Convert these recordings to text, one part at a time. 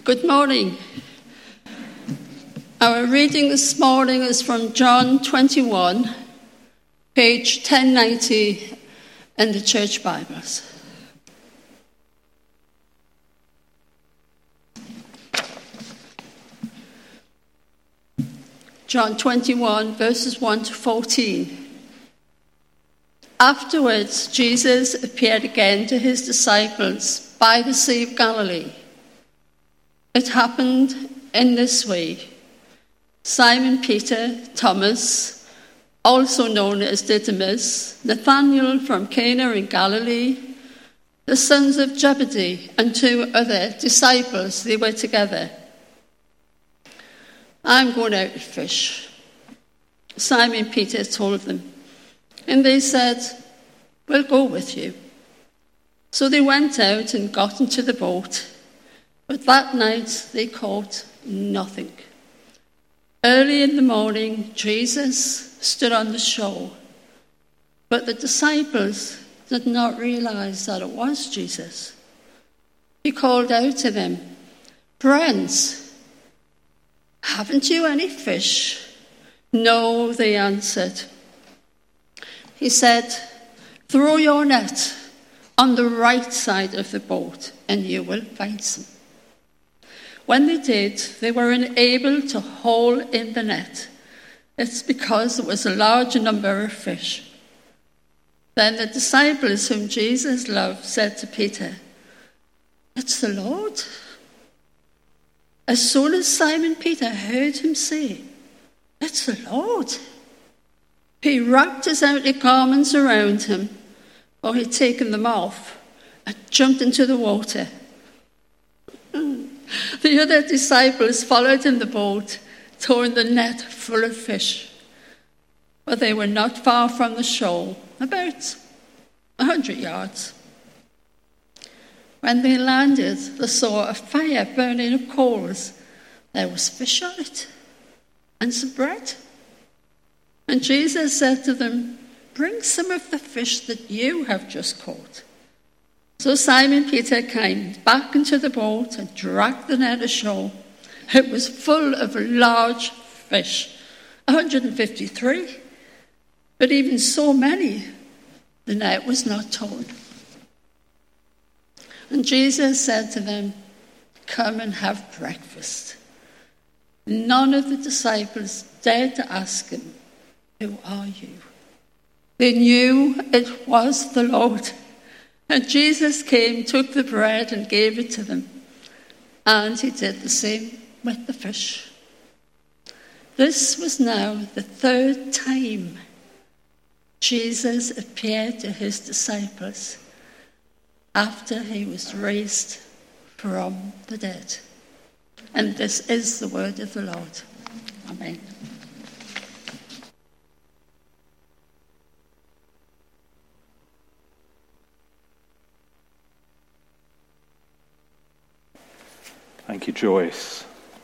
Good morning. Our reading this morning is from John 21, page 1090 in the Church Bibles. John 21, verses 1 to 14. Afterwards, Jesus appeared again to his disciples by the Sea of Galilee. It happened in this way. Simon Peter, Thomas, also known as Didymus, Nathanael from Cana in Galilee, the sons of Zebedee, and two other disciples, they were together. I'm going out to fish, Simon Peter told them. And they said, we'll go with you. So they went out and got into the boat. But that night they caught nothing. Early in the morning, Jesus stood on the shore. But the disciples did not realize that it was Jesus. He called out to them, friends, haven't you any fish? No, they answered. He said, throw your net on the right side of the boat and you will find some. When they did, they were unable to haul in the net. It's because there was a large number of fish. Then the disciples whom Jesus loved said to Peter, it's the Lord. As soon as Simon Peter heard him say, it's the Lord, he wrapped his outer garments around him, for he'd taken them off, and jumped into the water. The other disciples followed in the boat, towing the net full of fish. But they were not far from the shore, about 100 yards. When they landed, they saw a fire burning of coals. There was fish on it, and some bread. And Jesus said to them, bring some of the fish that you have just caught. So Simon Peter came back into the boat and dragged the net ashore. It was full of large fish, 153. But even so many, the net was not torn. And Jesus said to them, come and have breakfast. None of the disciples dared to ask him, who are you? They knew it was the Lord. And Jesus came, took the bread and gave it to them. And he did the same with the fish. This was now the third time Jesus appeared to his disciples after he was raised from the dead. And this is the word of the Lord. Amen. Thank you, Joyce.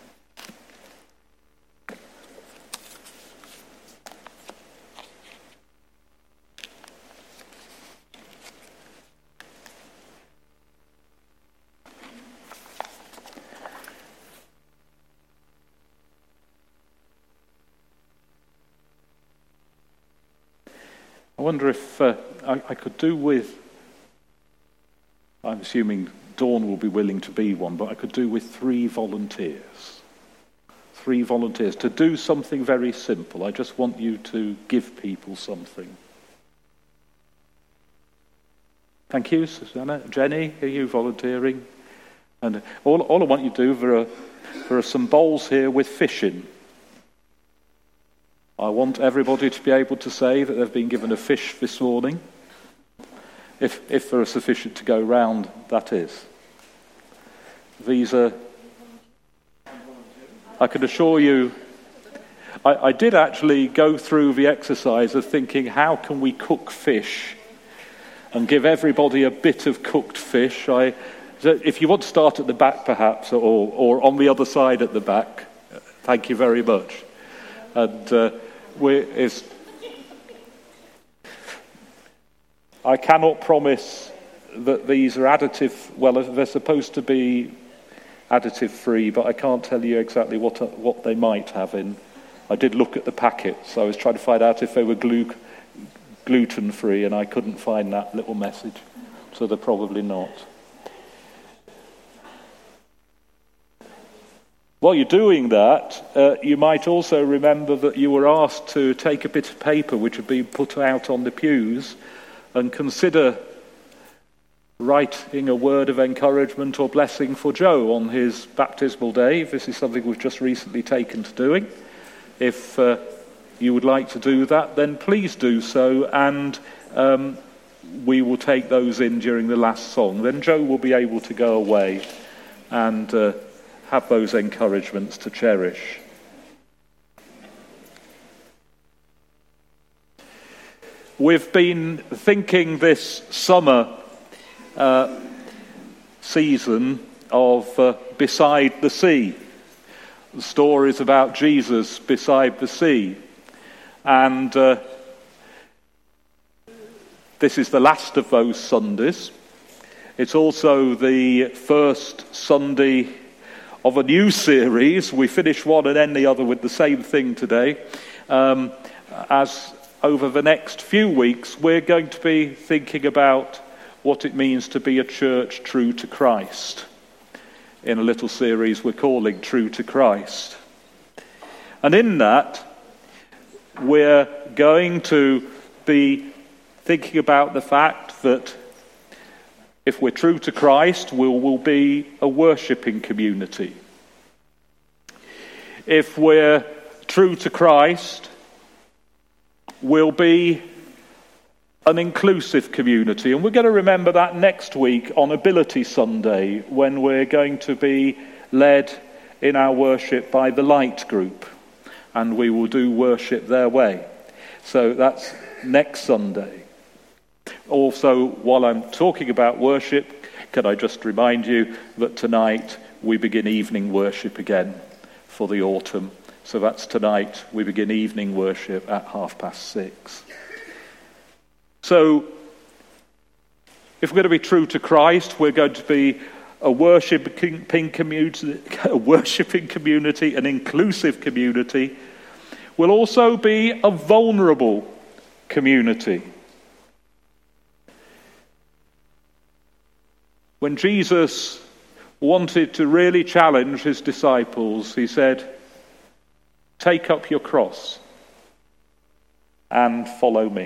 I wonder if I could do with, I'm assuming Dawn will be willing to be one, but I could do with 3 volunteers. 3 volunteers to do something very simple. I just want you to give people something. Thank you, Susanna. Jenny, are you volunteering? And all I want you to do, there are some bowls here with fish in. I want everybody to be able to say that they've been given a fish this morning. If there are sufficient to go round, that is. These are, I can assure you, I did actually go through the exercise of thinking, how can we cook fish and give everybody a bit of cooked fish? If you want to start at the back perhaps, or on the other side at the back, thank you very much. And I cannot promise that these are additive. Well, they're supposed to be additive-free, but I can't tell you exactly what they might have in. I did look at the packets. I was trying to find out if they were gluten-free, and I couldn't find that little message, so they're probably not. While you're doing that, you might also remember that you were asked to take a bit of paper which had been put out on the pews and consider writing a word of encouragement or blessing for Joe on his baptismal day. This is something we've just recently taken to doing. If you would like to do that, then please do so, and we will take those in during the last song. Then Joe will be able to go away and have those encouragements to cherish. We've been thinking this summer season of Beside the Sea, the stories about Jesus beside the sea. And this is the last of those Sundays. It's also the first Sunday of a new series. We finish one and end the other with the same thing today. As over the next few weeks, we're going to be thinking about what it means to be a church true to Christ, in a little series we're calling True to Christ. And in that, we're going to be thinking about the fact that if we're true to Christ, we'll be a worshipping community. If we're true to Christ, we'll be an inclusive community. And we're going to remember that next week on Ability Sunday, when we're going to be led in our worship by the Light Group. And we will do worship their way. So that's next Sunday. Also, while I'm talking about worship, can I just remind you that tonight we begin evening worship again for the autumn. So that's tonight. We begin evening worship at 6:30. So, if we're going to be true to Christ, we're going to be a worshipping community, an inclusive community. We'll also be a vulnerable community. When Jesus wanted to really challenge his disciples, he said, "Take up your cross and follow me."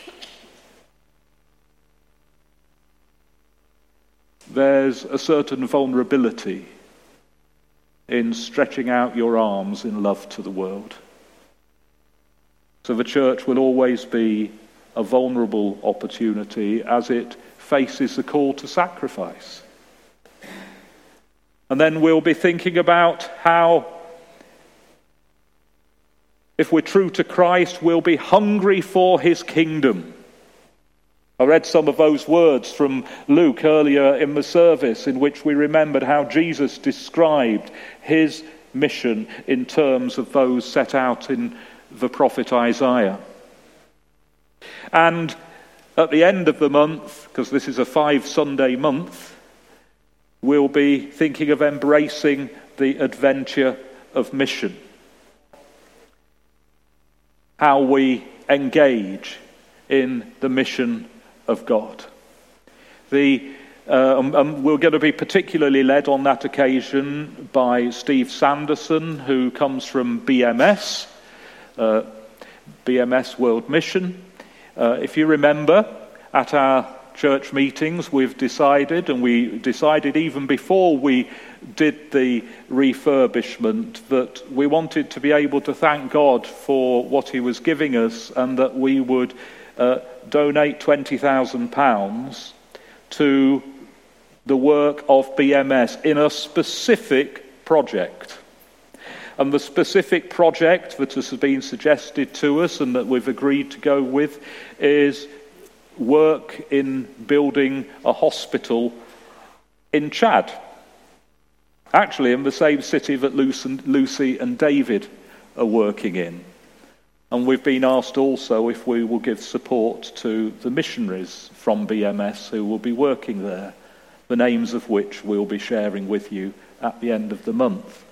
There's a certain vulnerability in stretching out your arms in love to the world. So the church will always be a vulnerable opportunity as it faces the call to sacrifice. And then we'll be thinking about how, if we're true to Christ, we'll be hungry for his kingdom. I read some of those words from Luke earlier in the service, in which we remembered how Jesus described his mission in terms of those set out in the prophet Isaiah. And at the end of the month, because this is a 5-Sunday month, we'll be thinking of embracing the adventure of mission. How we engage in the mission of God. We're going to be particularly led on that occasion by Steve Sanderson, who comes from BMS World Mission. If you remember, at our church meetings, we decided even before we did the refurbishment, that we wanted to be able to thank God for what he was giving us, and that we would donate £20,000 to the work of BMS in a specific project. And the specific project that has been suggested to us and that we've agreed to go with is work in building a hospital in Chad. Actually, in the same city that Lucy and David are working in. And we've been asked also if we will give support to the missionaries from BMS who will be working there. the names of which we'll be sharing with you at the end of the month.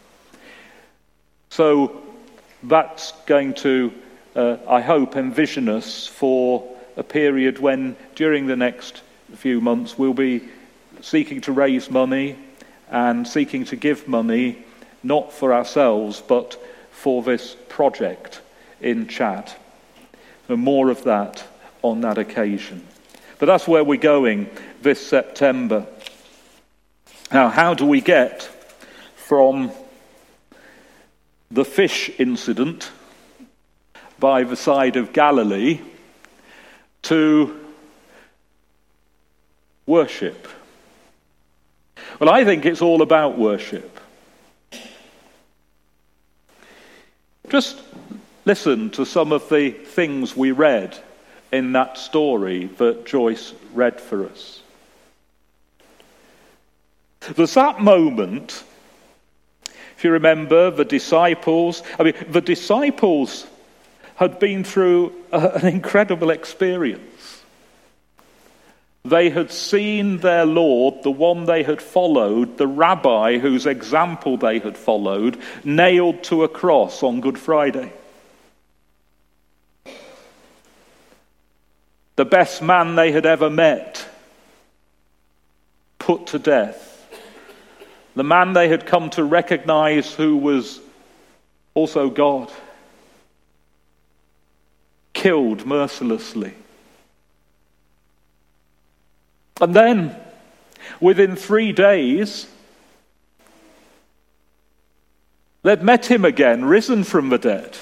So that's going to, I hope, envision us for a period when, during the next few months, we'll be seeking to raise money and seeking to give money, not for ourselves, but for this project in Chad. So more of that on that occasion. But that's where we're going this September. Now, how do we get from the fish incident by the side of Galilee to worship? Well, I think it's all about worship. Just listen to some of the things we read in that story that Joyce read for us. There's that moment, if you remember, the disciples had been through an incredible experience. They had seen their Lord, the one they had followed, the rabbi whose example they had followed, nailed to a cross on Good Friday. The best man they had ever met, put to death. The man they had come to recognize who was also God, killed mercilessly. And then, within 3 days, they'd met him again, risen from the dead.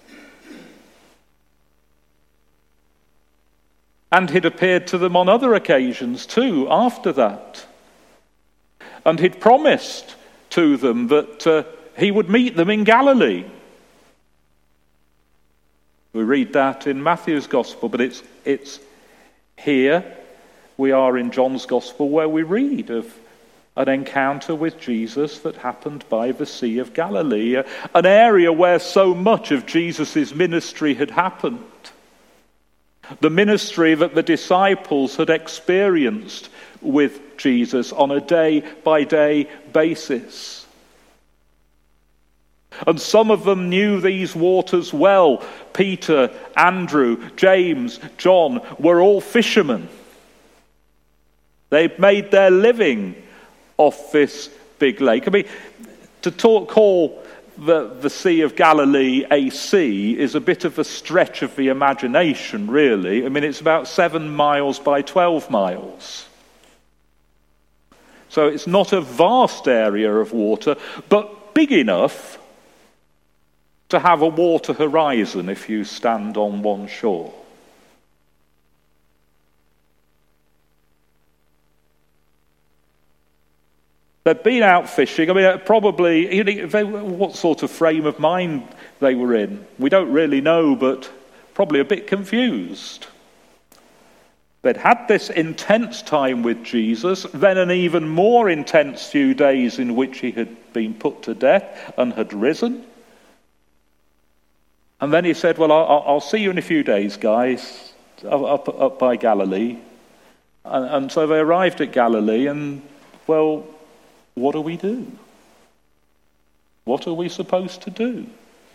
And he'd appeared to them on other occasions too, after that. And he'd promised to them that he would meet them in Galilee. We read that in Matthew's Gospel, but it's here. We are in John's Gospel where we read of an encounter with Jesus that happened by the Sea of Galilee, an area where so much of Jesus' ministry had happened. The ministry that the disciples had experienced with Jesus on a day-by-day basis. And some of them knew these waters well. Peter, Andrew, James, John were all fishermen. They'd made their living off this big lake. I mean, to call the Sea of Galilee a sea is a bit of a stretch of the imagination, really. I mean, it's about 7 miles by 12 miles. So it's not a vast area of water, but big enough to have a water horizon if you stand on one shore. They'd been out fishing. I mean, probably, what sort of frame of mind they were in, we don't really know, but probably a bit confused. They'd had this intense time with Jesus, then an even more intense few days in which he had been put to death and had risen. And then he said, well, I'll see you in a few days, guys, up by Galilee. And so they arrived at Galilee and, well, what do we do? What are we supposed to do?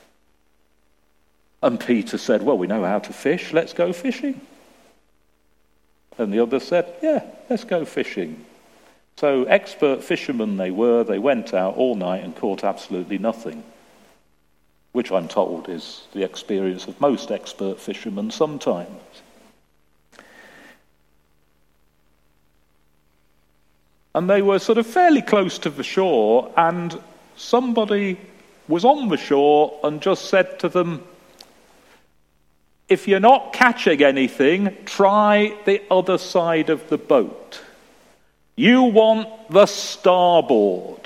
And Peter said, well, we know how to fish, let's go fishing. And the others said, yeah, let's go fishing. So expert fishermen they were, they went out all night and caught absolutely nothing, which I'm told is the experience of most expert fishermen sometimes. And they were sort of fairly close to the shore, and somebody was on the shore and just said to them, if you're not catching anything, try the other side of the boat. You want the starboard.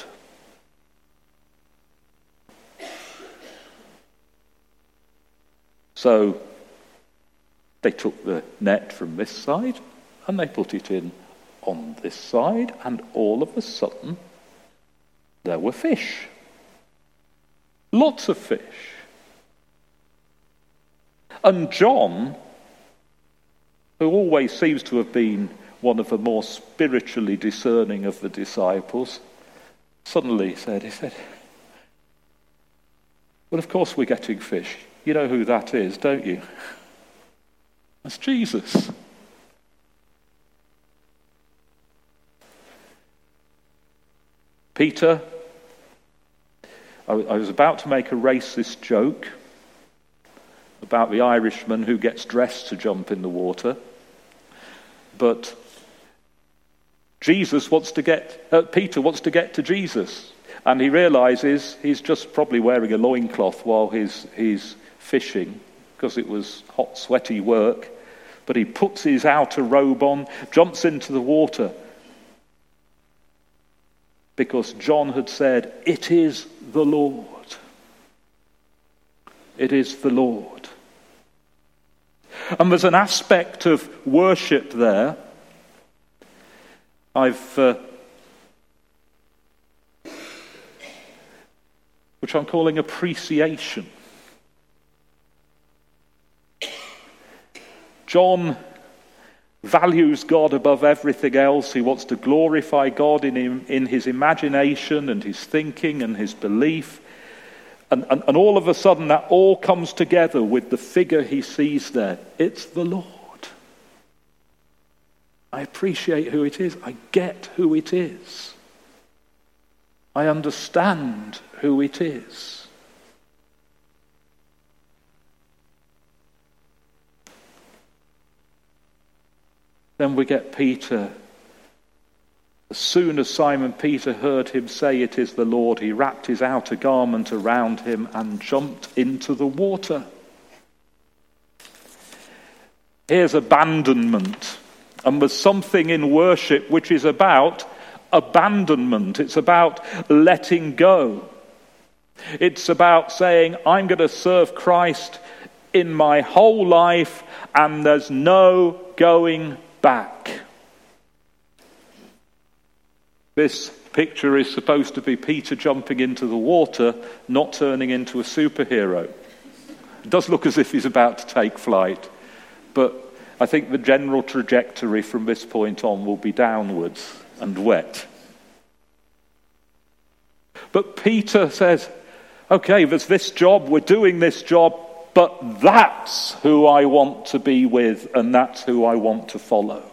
So they took the net from this side and they put it in on this side, and all of a sudden there were fish. Lots of fish. And John, who always seems to have been one of the more spiritually discerning of the disciples, suddenly he said, well, of course we're getting fish. You know who that is, don't you? That's Jesus. Peter, I was about to make a racist joke about the Irishman who gets dressed to jump in the water, but Peter wants to get to Jesus, and he realizes he's just probably wearing a loincloth while he's fishing, because it was hot, sweaty work, but he puts his outer robe on, jumps into the water, because John had said, "It is the Lord. It is the Lord." And there's an aspect of worship there which I'm calling appreciation. John values God above everything else. He wants to glorify God in his imagination and his thinking and his belief. And all of a sudden that all comes together with the figure he sees there. It's the Lord. I appreciate who it is. I get who it is. I understand who it is. Then we get Peter. As soon as Simon Peter heard him say, "It is the Lord," he wrapped his outer garment around him and jumped into the water. Here's abandonment. And there's something in worship which is about abandonment. It's about letting go. It's about saying, I'm going to serve Christ in my whole life, and there's no going back. This picture is supposed to be Peter jumping into the water, not turning into a superhero. It does look as if he's about to take flight, but I think the general trajectory from this point on will be downwards and wet. But Peter says, okay, there's this job, we're doing this job, but that's who I want to be with, and that's who I want to follow.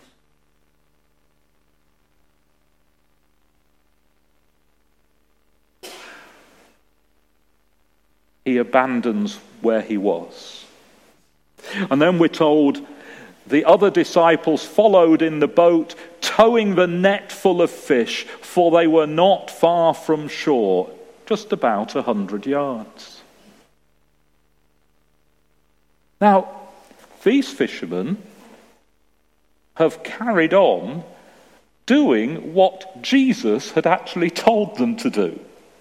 He abandons where he was. And then we're told the other disciples followed in the boat, towing the net full of fish, for they were not far from shore, just about 100 yards. Now, these fishermen have carried on doing what Jesus had actually told them to do.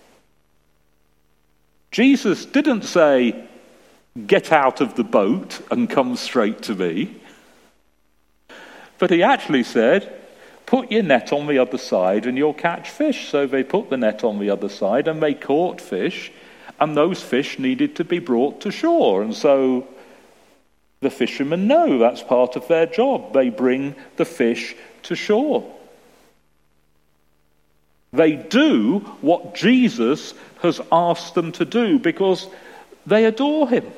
Jesus didn't say, "Get out of the boat and come straight to me." But he actually said, "Put your net on the other side and you'll catch fish." So they put the net on the other side and they caught fish, and those fish needed to be brought to shore. And so the fishermen know that's part of their job. They bring the fish to shore. They do what Jesus has asked them to do because they adore him.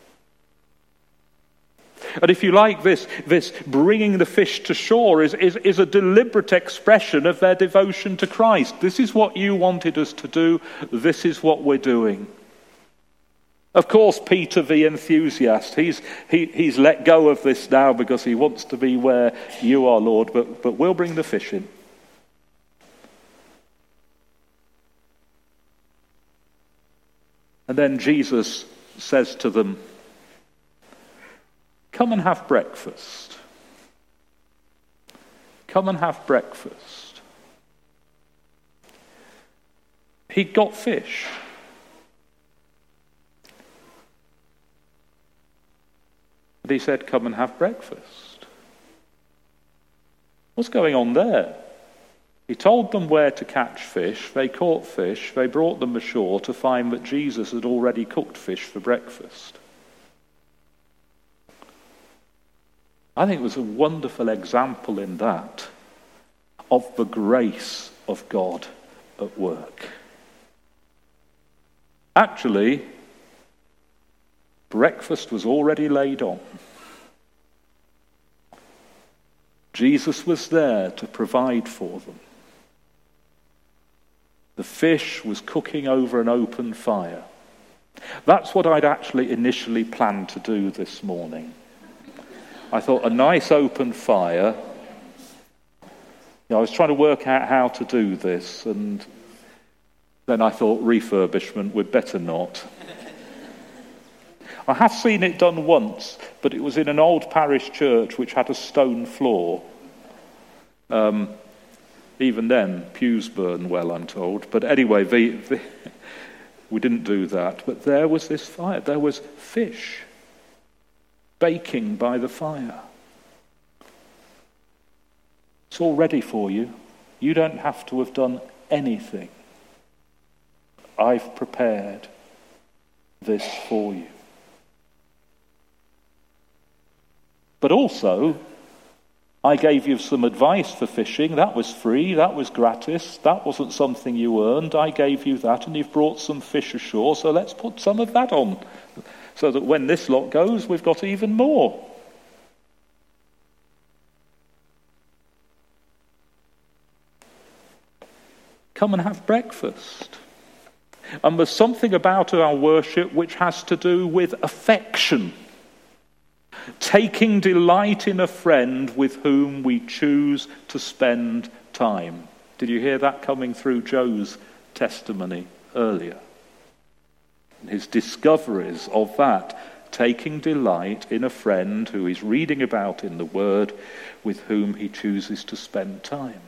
And if you like, this bringing the fish to shore is a deliberate expression of their devotion to Christ. This is what you wanted us to do. This is what we're doing. Of course, Peter the enthusiast, he's let go of this now because he wants to be where you are, Lord, but we'll bring the fish in. And then Jesus says to them, "Come and have breakfast. Come and have breakfast." He'd got fish. And he said, "Come and have breakfast." What's going on there? He told them where to catch fish. They caught fish. They brought them ashore to find that Jesus had already cooked fish for breakfast. I think it was a wonderful example in that of the grace of God at work. Actually, breakfast was already laid on. Jesus was there to provide for them. The fish was cooking over an open fire. That's what I'd actually initially planned to do this morning. I thought a nice open fire. I was trying to work out how to do this, and then I thought refurbishment, we'd better not. I have seen it done once, but it was in an old parish church which had a stone floor. Even then, pews burn well, I'm told. But anyway, we didn't do that. But there was this fire. There was fish baking by the fire. It's all ready for you. You don't have to have done anything. I've prepared this for you. But also, I gave you some advice for fishing. That was free, that was gratis, that wasn't something you earned. I gave you that, and you've brought some fish ashore, so let's put some of that on, so that when this lot goes, we've got even more. Come and have breakfast. And there's something about our worship which has to do with affection. Taking delight in a friend with whom we choose to spend time. Did you hear that coming through Joe's testimony earlier? His discoveries of that. Taking delight in a friend who he's reading about in the Word with whom he chooses to spend time.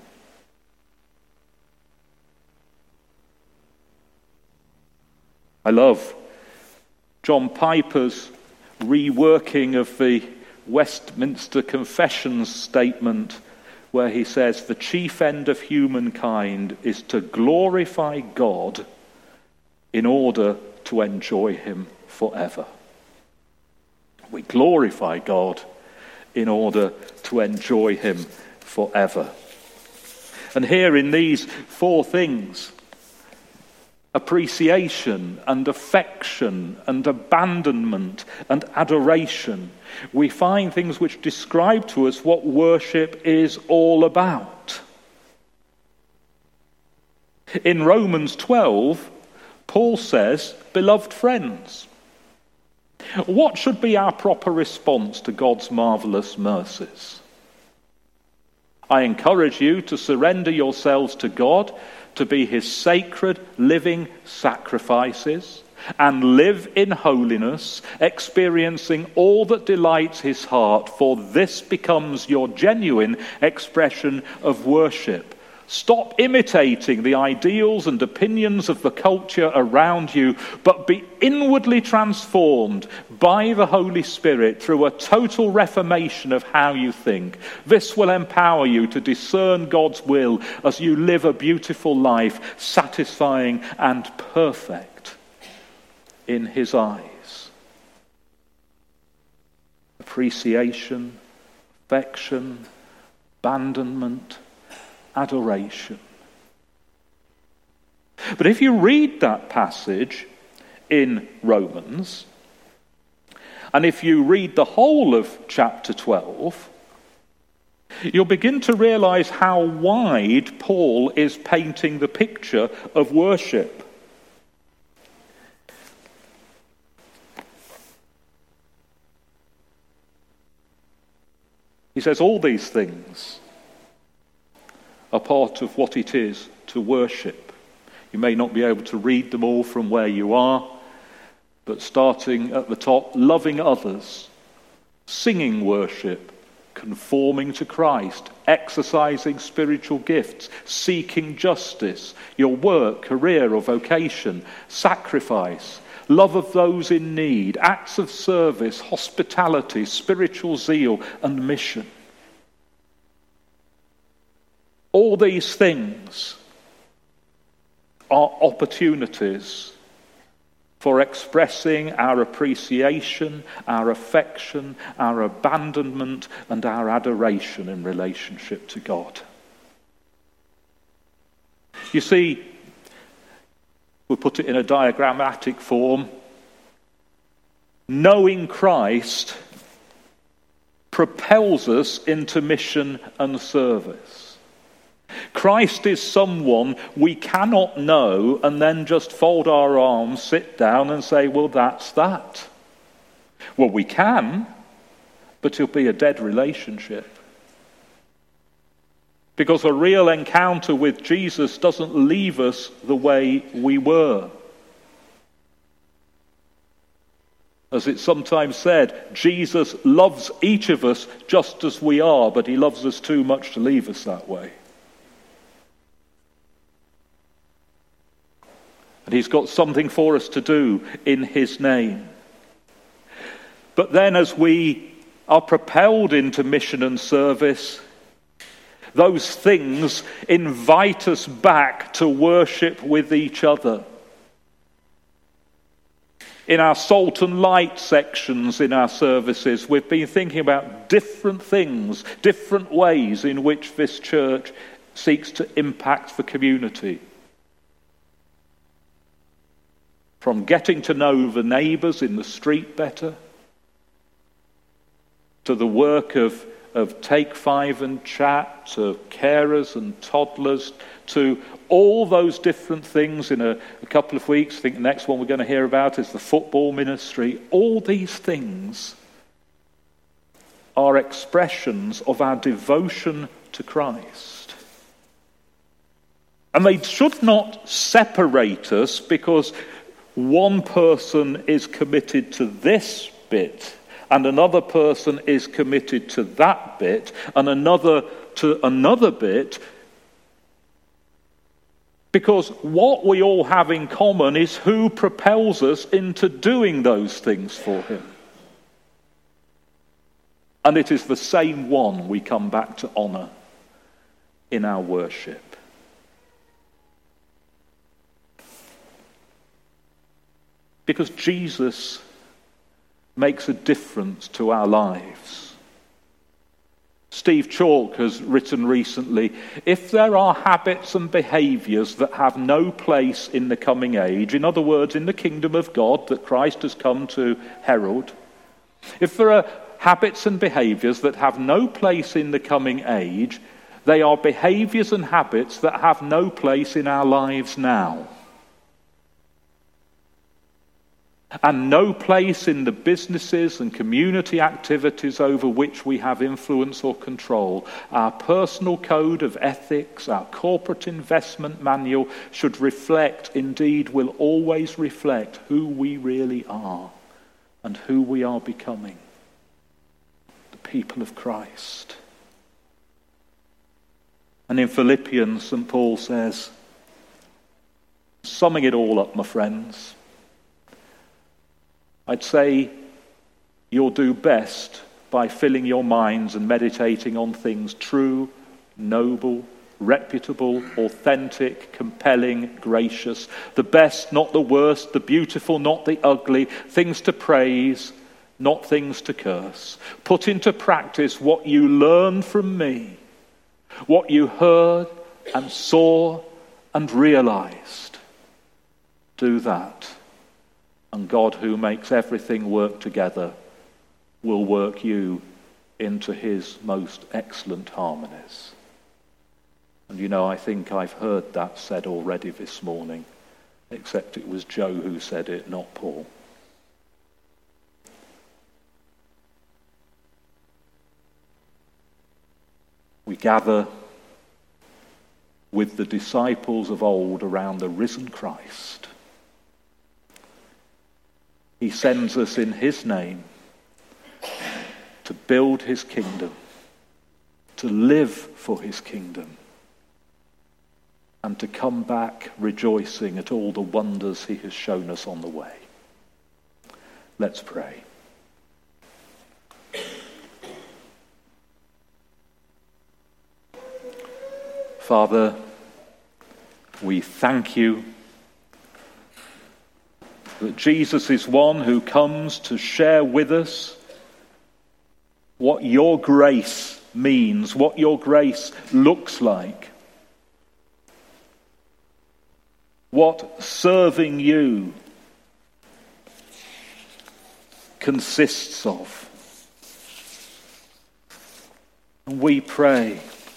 I love John Piper's reworking of the Westminster Confessions statement, where he says, the chief end of humankind is to glorify God in order to enjoy him forever. We glorify God in order to enjoy him forever. And here in these four things, appreciation and affection and abandonment and adoration, we find things which describe to us what worship is all about. In Romans 12, Paul says, beloved friends, what should be our proper response to God's marvelous mercies? I encourage you to surrender yourselves to God, to be his sacred living sacrifices, and live in holiness, experiencing all that delights his heart, for this becomes your genuine expression of worship. Stop imitating the ideals and opinions of the culture around you, but be inwardly transformed by the Holy Spirit through a total reformation of how you think. This will empower you to discern God's will as you live a beautiful life, satisfying and perfect in his eyes. Appreciation, affection, abandonment, adoration. But if you read that passage in Romans, and if you read the whole of chapter 12, you'll begin to realize how wide Paul is painting the picture of worship. He says all these things are part of what it is to worship. You may not be able to read them all from where you are, but starting at the top, loving others, singing worship, conforming to Christ, exercising spiritual gifts, seeking justice, your work, career or vocation, sacrifice, love of those in need, acts of service, hospitality, spiritual zeal and mission. All these things are opportunities for expressing our appreciation, our affection, our abandonment, and our adoration in relationship to God. You see, we'll put it in a diagrammatic form. Knowing Christ propels us into mission and service. Christ is someone we cannot know and then just fold our arms, sit down and say, well, that's that. Well, we can, but it'll be a dead relationship. Because a real encounter with Jesus doesn't leave us the way we were. As it's sometimes said, Jesus loves each of us just as we are, but he loves us too much to leave us that way. And he's got something for us to do in his name. But then as we are propelled into mission and service, those things invite us back to worship with each other. In our salt and light sections in our services, we've been thinking about different things, different ways in which this church seeks to impact the community. From getting to know the neighbours in the street better, to the work of Take 5 and Chat, to carers and toddlers, to all those different things in a couple of weeks. I think the next one we're going to hear about is the football ministry. All these things are expressions of our devotion to Christ. And they should not separate us because one person is committed to this bit and another person is committed to that bit and another to another bit, because what we all have in common is who propels us into doing those things for him. And it is the same one we come back to honour in our worship. Because Jesus makes a difference to our lives. Steve Chalk has written recently, if there are habits and behaviours that have no place in the coming age, in other words, in the kingdom of God that Christ has come to herald, if there are habits and behaviours that have no place in the coming age, they are behaviours and habits that have no place in our lives now. And no place in the businesses and community activities over which we have influence or control. Our personal code of ethics, our corporate investment manual should reflect, indeed will always reflect, who we really are and who we are becoming. The people of Christ. And in Philippians, St. Paul says, summing it all up, my friends, I'd say you'll do best by filling your minds and meditating on things true, noble, reputable, authentic, compelling, gracious, the best, not the worst, the beautiful, not the ugly, things to praise, not things to curse. Put into practice what you learned from me, what you heard and saw and realized. Do that. And God, who makes everything work together, will work you into his most excellent harmonies. And you know, I think I've heard that said already this morning, except it was Joe who said it, not Paul. We gather with the disciples of old around the risen Christ. He sends us in his name to build his kingdom, to live for his kingdom, and to come back rejoicing at all the wonders he has shown us on the way. Let's pray. Father, we thank you that Jesus is one who comes to share with us what your grace means, what your grace looks like, what serving you consists of. And we pray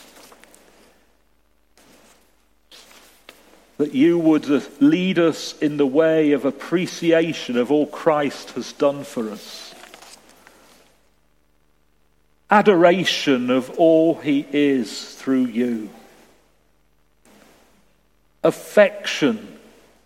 that you would lead us in the way of appreciation of all Christ has done for us. Adoration of all he is through you. Affection,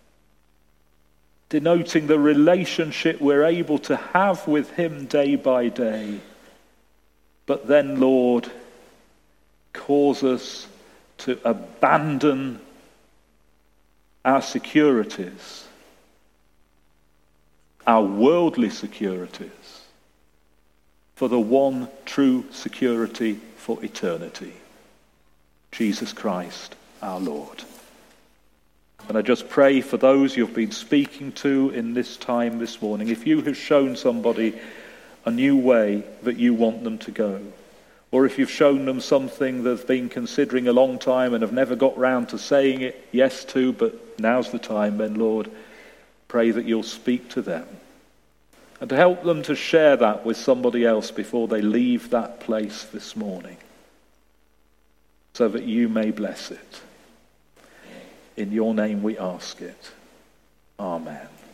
denoting the relationship we're able to have with him day by day. But then, Lord, cause us to abandon our securities, our worldly securities, for the one true security for eternity, Jesus Christ our Lord. And I just pray for those you've been speaking to in this time this morning. If you have shown somebody a new way that you want them to go, or if you've shown them something they've been considering a long time and have never got round to saying it yes to, but now's the time, then Lord, pray that you'll speak to them and to help them to share that with somebody else before they leave that place this morning, so that you may bless it. In your name we ask it. Amen.